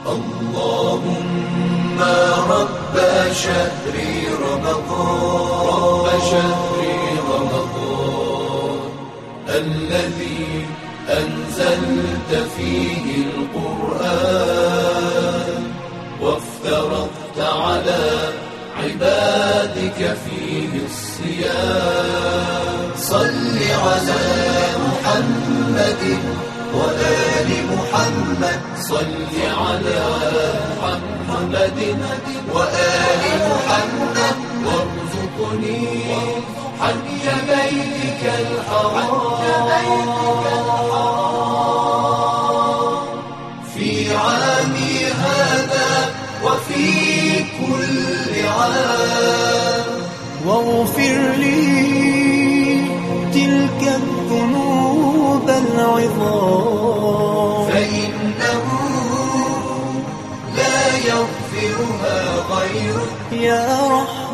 اللهم رب شهر رمضان الذي أنزلت فيه القرآن وافترضت على عبادك فيه الصيام صل على محمد وآل محمد صل على محمد وآل محمد وارزقني حج بيتك الحرام في عامي هذا وفي كل عام واغفر لي تلك الذنوب العظام فإنه لا يغفرها غيرك يا رحمن